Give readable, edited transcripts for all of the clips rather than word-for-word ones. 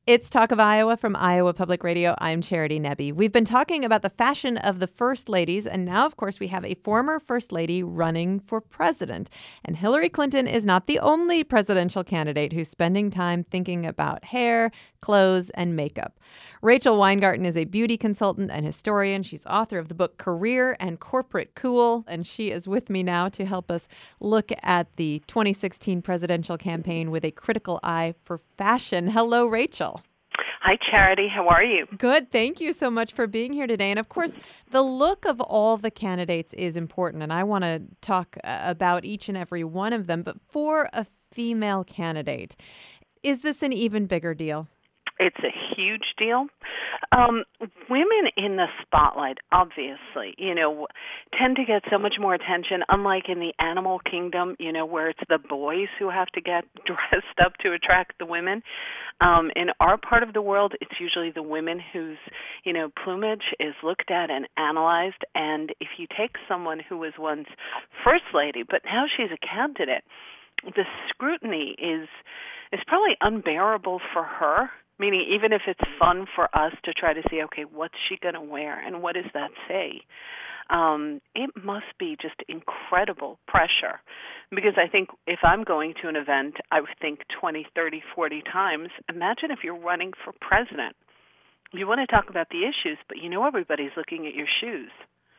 It's Talk of Iowa from Iowa Public Radio. I'm Charity Nebbe. We've been talking about the fashion of the first ladies, and now, of course, we have a former first lady running for president. And Hillary Clinton is not the only presidential candidate who's spending time thinking about hair, clothes, and makeup. Rachel Weingarten is a beauty consultant and historian. She's author of the book Career and Corporate Cool, and she is with me now to help us look at the 2016 presidential campaign with a critical eye for fashion. Hello, Rachel. Hi, Charity. How are you? Good. Thank you so much for being here today. And of course, the look of all the candidates is important, and I want to talk about each and every one of them. But for a female candidate, is this an even bigger deal? It's a huge deal. Women in the spotlight, obviously, tend to get so much more attention, unlike in the animal kingdom, where it's the boys who have to get dressed up to attract the women. In our part of the world, it's usually the women whose, plumage is looked at and analyzed. And if you take someone who was once first lady, but now she's a candidate, the scrutiny is probably unbearable for her. Meaning, even if it's fun for us to try to see, okay, what's she going to wear and what does that say? It must be just incredible pressure. Because I think if I'm going to an event, I would think 20, 30, 40 times. Imagine if you're running for president. You want to talk about the issues, but everybody's looking at your shoes.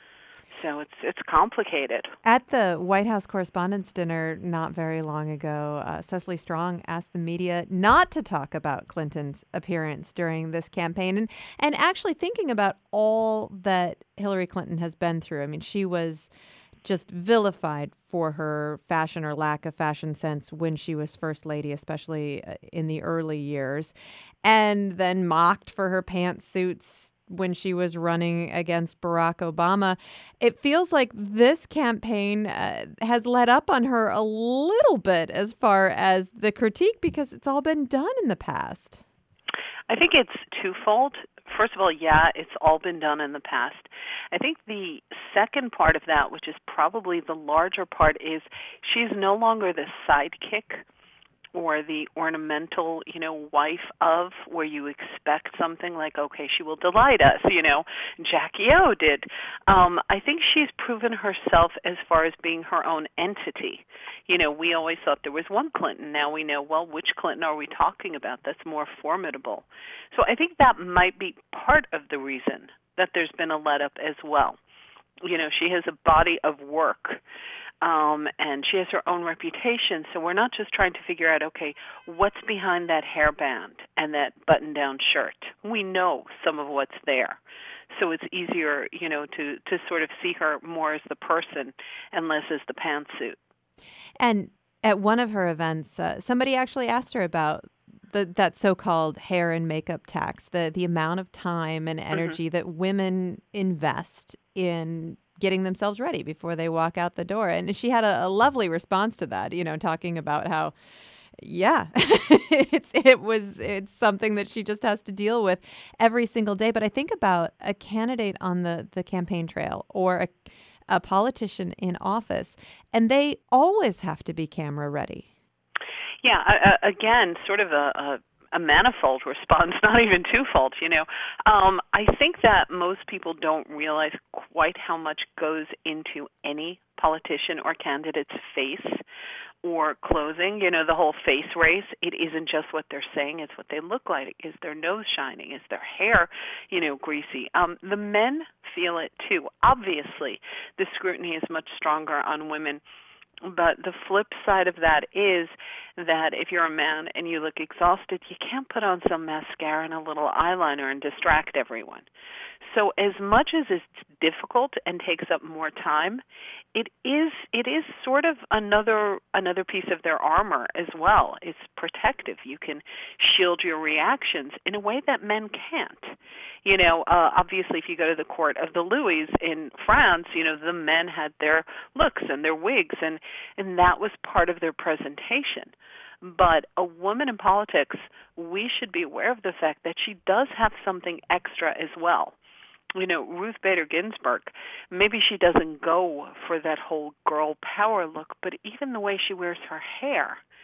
So it's complicated. At the White House Correspondents' Dinner not very long ago, Cecily Strong asked the media not to talk about Clinton's appearance during this campaign. And actually thinking about all that Hillary Clinton has been through. I mean, she was just vilified for her fashion or lack of fashion sense when she was first lady, especially in the early years, and then mocked for her pantsuits when she was running against Barack Obama. It feels like this campaign has let up on her a little bit as far as the critique, because it's all been done in the past. I think it's twofold. First of all, yeah, it's all been done in the past. I think the second part of that, which is probably the larger part, is she's no longer the sidekick or the ornamental, wife of, where you expect something like, okay, she will delight us, Jackie O did. I think she's proven herself as far as being her own entity. We always thought there was one Clinton. Now we know, well, which Clinton are we talking about that's more formidable? So I think that might be part of the reason that there's been a let up as well. She has a body of work. And she has her own reputation, so we're not just trying to figure out, okay, what's behind that hairband and that button-down shirt. We know some of what's there. So it's easier, to sort of see her more as the person and less as the pantsuit. And at one of her events, somebody actually asked her about that so-called hair and makeup tax, the amount of time and energy that women invest in getting themselves ready before they walk out the door. And she had a lovely response to that, talking about how, yeah, it's something that she just has to deal with every single day. But I think about a candidate on the campaign trail or a politician in office, and they always have to be camera ready. Yeah, again, sort of a manifold response, not even twofold, I think that most people don't realize quite how much goes into any politician or candidate's face or clothing. The whole face race, it isn't just what they're saying, it's what they look like. Is their nose shining? Is their hair, greasy? The men feel it too. Obviously, the scrutiny is much stronger on women. But the flip side of that is that if you're a man and you look exhausted, you can't put on some mascara and a little eyeliner and distract everyone. So as much as it's difficult and takes up more time, it is sort of another piece of their armor as well. It's protective. You can shield your reactions in a way that men can't. Obviously, if you go to the court of the Louis in France, the men had their looks and their wigs, and that was part of their presentation. But a woman in politics, we should be aware of the fact that she does have something extra as well. Ruth Bader Ginsburg, maybe she doesn't go for that whole girl power look, but even the way she wears her hair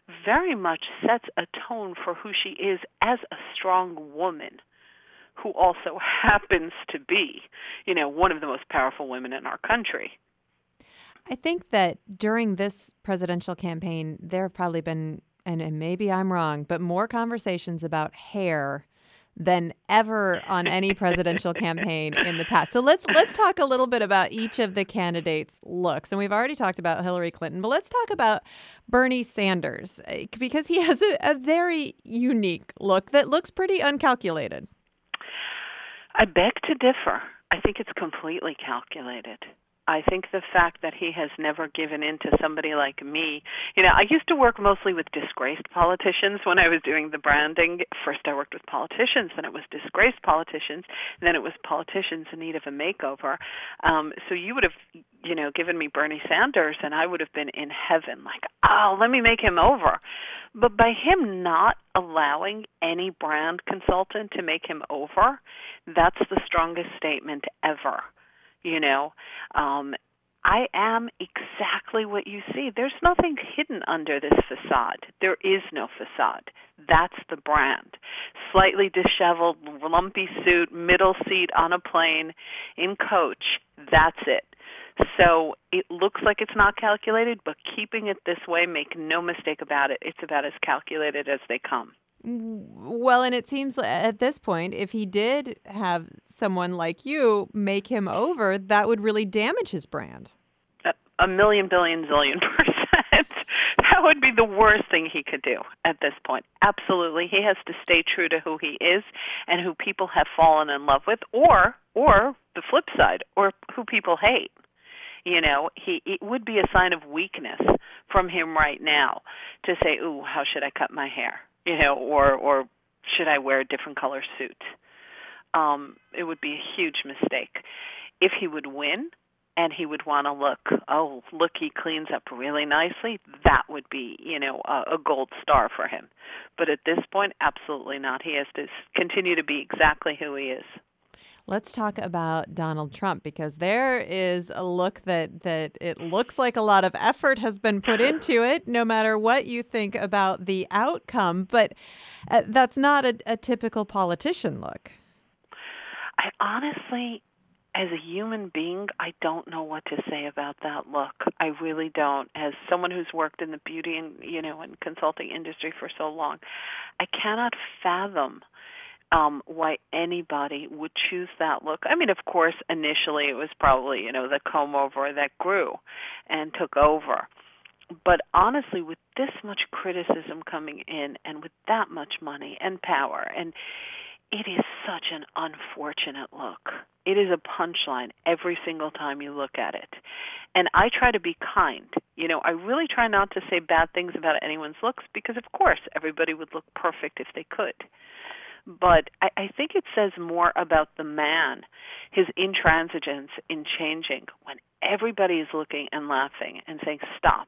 very much sets a tone for who she is as a strong woman who also happens to be, one of the most powerful women in our country. I think that during this presidential campaign, there have probably been, and maybe I'm wrong, but more conversations about hair than ever on any presidential campaign in the past. So let's talk a little bit about each of the candidates' looks. And we've already talked about Hillary Clinton, but let's talk about Bernie Sanders because he has a very unique look that looks pretty uncalculated. I beg to differ. I think it's completely calculated. I think the fact that he has never given in to somebody like me. I used to work mostly with disgraced politicians when I was doing the branding. First I worked with politicians, then it was disgraced politicians, then it was politicians in need of a makeover. So you would have, given me Bernie Sanders, and I would have been in heaven, like, oh, let me make him over. But by him not allowing any brand consultant to make him over, that's the strongest statement ever. I am exactly what you see. There's nothing hidden under this facade. There is no facade. That's the brand. Slightly disheveled, lumpy suit, middle seat on a plane, in coach. That's it. So it looks like it's not calculated, but keeping it this way, make no mistake about it, it's about as calculated as they come. Well, and it seems at this point, if he did have someone like you make him over, that would really damage his brand. A million, billion, zillion %. That would be the worst thing he could do at this point. Absolutely. He has to stay true to who he is and who people have fallen in love with, or the flip side, or who people hate. It would be a sign of weakness from him right now to say, ooh, how should I cut my hair? Or should I wear a different color suit? It would be a huge mistake. If he would win and he would want to look, he cleans up really nicely, that would be, a gold star for him. But at this point, absolutely not. He has to continue to be exactly who he is. Let's talk about Donald Trump, because there is a look that it looks like a lot of effort has been put into it, no matter what you think about the outcome. But that's not a typical politician look. I honestly, as a human being, I don't know what to say about that look. I really don't. As someone who's worked in the beauty and, and consulting industry for so long, I cannot fathom why anybody would choose that look. I mean, of course, initially it was probably, the comb over that grew and took over. But honestly, with this much criticism coming in and with that much money and power, and it is such an unfortunate look. It is a punchline every single time you look at it. And I try to be kind. I really try not to say bad things about anyone's looks because, of course, everybody would look perfect if they could. But I think it says more about the man, his intransigence in changing, when everybody is looking and laughing and saying, stop,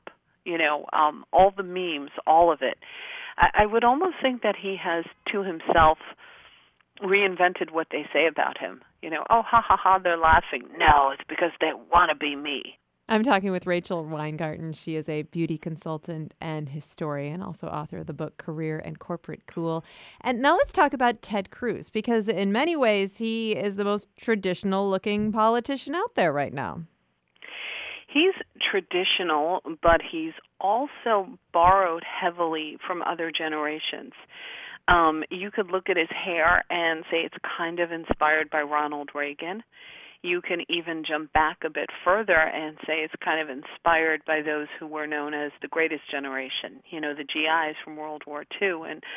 all the memes, all of it. I would almost think that he has, to himself, reinvented what they say about him. Oh, ha, ha, ha, they're laughing. No, it's because they want to be me. I'm talking with Rachel Weingarten. She is a beauty consultant and historian, also author of the book Career and Corporate Cool. And now let's talk about Ted Cruz, because in many ways he is the most traditional-looking politician out there right now. He's traditional, but he's also borrowed heavily from other generations. You could look at his hair and say it's kind of inspired by Ronald Reagan. You can even jump back a bit further and say it's kind of inspired by those who were known as the greatest generation, the GIs from World War II. And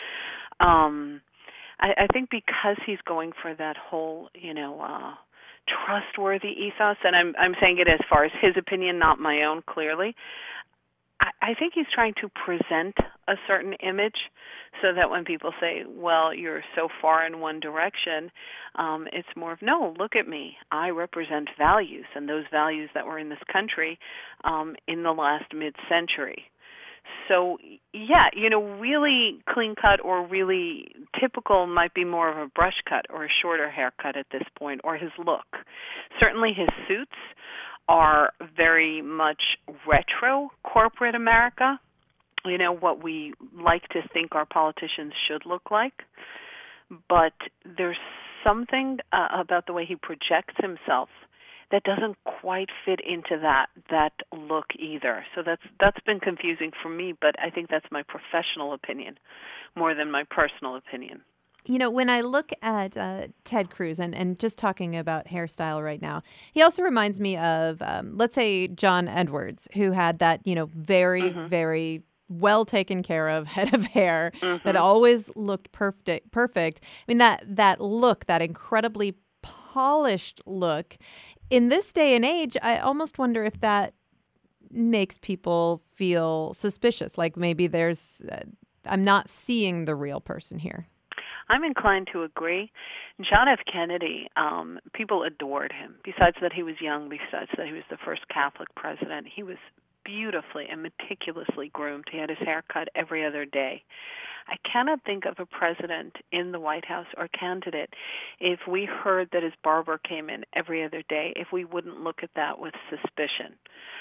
I think because he's going for that whole, trustworthy ethos, and I'm saying it as far as his opinion, not my own, clearly, I think he's trying to present a certain image so that when people say, well, you're so far in one direction, it's more of, no, look at me. I represent values, and those values that were in this country in the last mid-century. So, yeah, really clean cut or really typical might be more of a brush cut or a shorter haircut at this point, or his look. Certainly his suits are very much retro corporate America. what we like to think our politicians should look like, but there's something about the way he projects himself that doesn't quite fit into that look either. So that's been confusing for me, but I think that's my professional opinion more than my personal opinion. When I look at Ted Cruz and just talking about hairstyle right now, he also reminds me of, let's say, John Edwards, who had that, very, very well taken care of head of hair that always looked perfect. I mean, that look, that incredibly polished look, in this day and age, I almost wonder if that makes people feel suspicious. Like maybe I'm not seeing the real person here. I'm inclined to agree. John F. Kennedy, people adored him. Besides that he was young, besides that he was the first Catholic president, he was beautifully and meticulously groomed. He had his hair cut every other day. I cannot think of a president in the White House or candidate, if we heard that his barber came in every other day, if we wouldn't look at that with suspicion.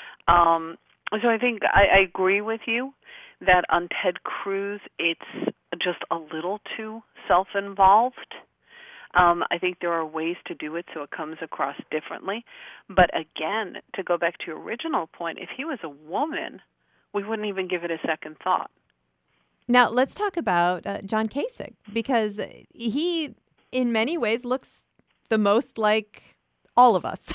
So I think I agree with you that on Ted Cruz, it's just a little too self-involved. I think there are ways to do it so it comes across differently. But again, to go back to your original point, if he was a woman, we wouldn't even give it a second thought. Now, let's talk about John Kasich, because he, in many ways, looks the most like all of us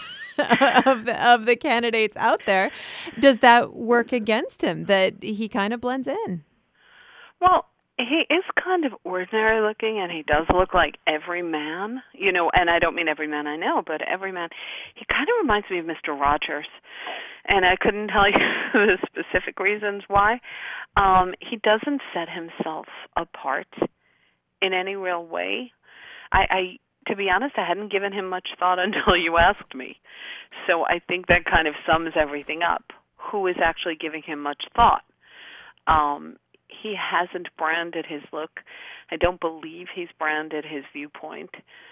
of the candidates out there. Does that work against him, that he kind of blends in? Well, he is kind of ordinary looking, and he does look like every man, and I don't mean every man I know, but every man. He kind of reminds me of Mr. Rogers, and I couldn't tell you the specific reasons why. He doesn't set himself apart in any real way. I to be honest, I hadn't given him much thought until you asked me. So I think that kind of sums everything up. Who is actually giving him much thought? He hasn't branded his look. I don't believe he's branded his viewpoint.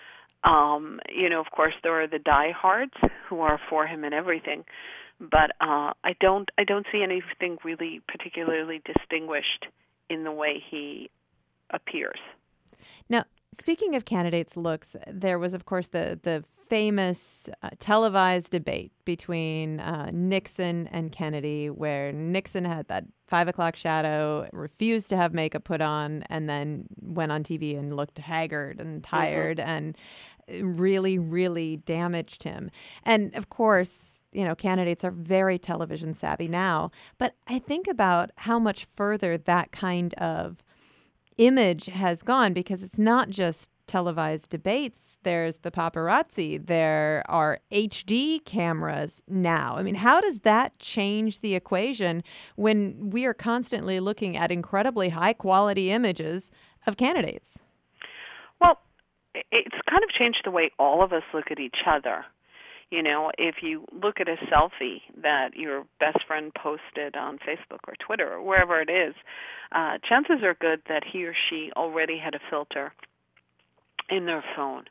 Of course, there are the diehards who are for him and everything, but I don't see anything really particularly distinguished in the way he appears. Now, speaking of candidates' looks, there was, of course, the famous televised debate between Nixon and Kennedy, where Nixon had that 5 o'clock shadow, refused to have makeup put on, and then went on TV and looked haggard and tired and really, really damaged him. And of course, candidates are very television savvy now, but I think about how much further that kind of image has gone, because it's not just televised debates. There's the paparazzi. There are HD cameras now. I mean, how does that change the equation when we are constantly looking at incredibly high quality images of candidates? Well, it's kind of changed the way all of us look at each other. If you look at a selfie that your best friend posted on Facebook or Twitter or wherever it is, chances are good that he or she already had a filter in their phone.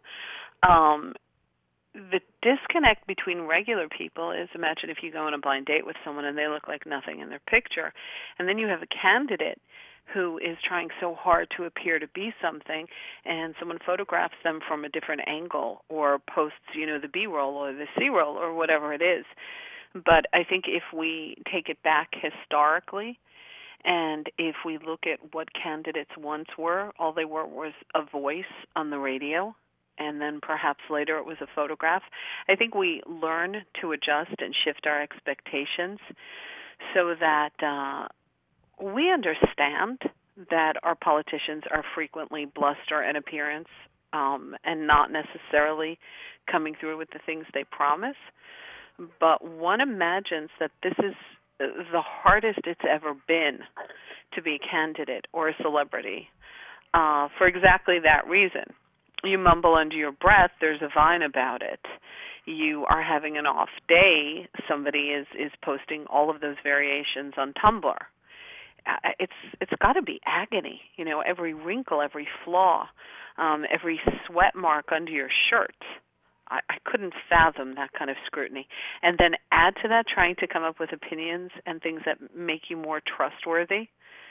The disconnect between regular people is, imagine if you go on a blind date with someone and they look like nothing in their picture, and then you have a candidate who is trying so hard to appear to be something, and someone photographs them from a different angle or posts, the B-roll or the C-roll or whatever it is. But I think if we take it back historically, and if we look at what candidates once were, all they were was a voice on the radio, and then perhaps later it was a photograph. I think we learn to adjust and shift our expectations so that we understand that our politicians are frequently bluster in appearance and not necessarily coming through with the things they promise. But one imagines that this is the hardest it's ever been to be a candidate or a celebrity for exactly that reason. You mumble under your breath, there's a Vine about it. You are having an off day, somebody is posting all of those variations on Tumblr. It's got to be agony, every wrinkle, every flaw, every sweat mark under your shirt. I couldn't fathom that kind of scrutiny. And then add to that trying to come up with opinions and things that make you more trustworthy.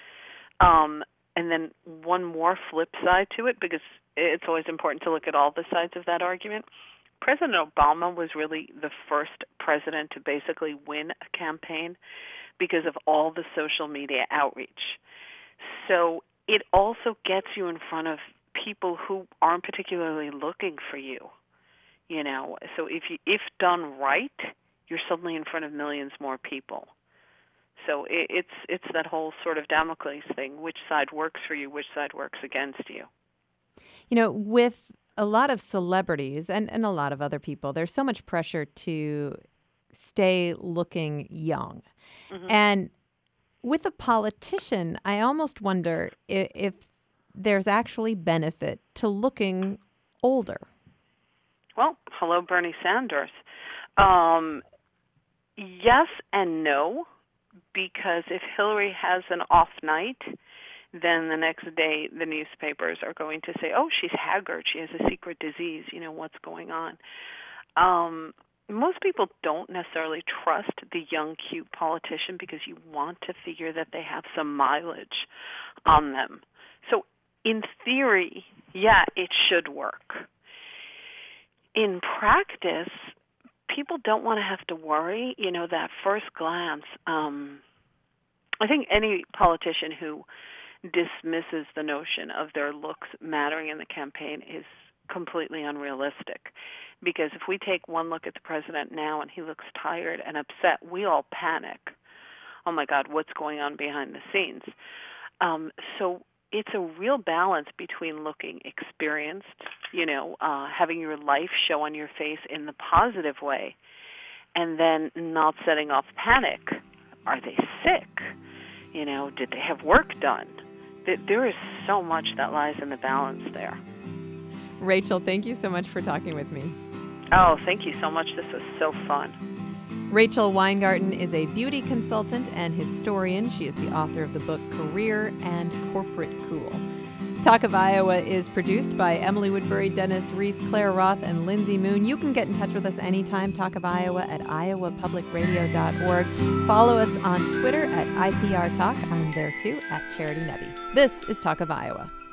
And then one more flip side to it, because it's always important to look at all the sides of that argument. President Obama was really the first president to basically win a campaign because of all the social media outreach. So it also gets you in front of people who aren't particularly looking for you. So if done right, you're suddenly in front of millions more people. So it's that whole sort of Damocles thing. Which side works for you? Which side works against you? With a lot of celebrities and a lot of other people, there's so much pressure to stay looking young. Mm-hmm. And with a politician, I almost wonder if there's actually benefit to looking older. Well, hello, Bernie Sanders. Yes and no. Because if Hillary has an off night, then the next day the newspapers are going to say, oh, she's haggard, she has a secret disease, what's going on. Most people don't necessarily trust the young, cute politician because you want to figure that they have some mileage on them. So in theory, yeah, it should work. In practice, people don't want to have to worry, that first glance. I think any politician who dismisses the notion of their looks mattering in the campaign is completely unrealistic. Because if we take one look at the president now and he looks tired and upset, we all panic. Oh my God, what's going on behind the scenes? So it's a real balance between looking experienced, having your life show on your face in the positive way, and then not setting off panic. Are they sick? Did they have work done? There is so much that lies in the balance there. Rachel, thank you so much for talking with me. Oh, thank you so much. This was so fun. Rachel Weingarten is a beauty consultant and historian. She is the author of the book Career and Corporate Cool. Talk of Iowa is produced by Emily Woodbury, Dennis Reese, Claire Roth, and Lindsay Moon. You can get in touch with us anytime, Talk of Iowa at iowapublicradio.org. Follow us on Twitter at IPR Talk. I'm there too, at Charity Nebbe. This is Talk of Iowa.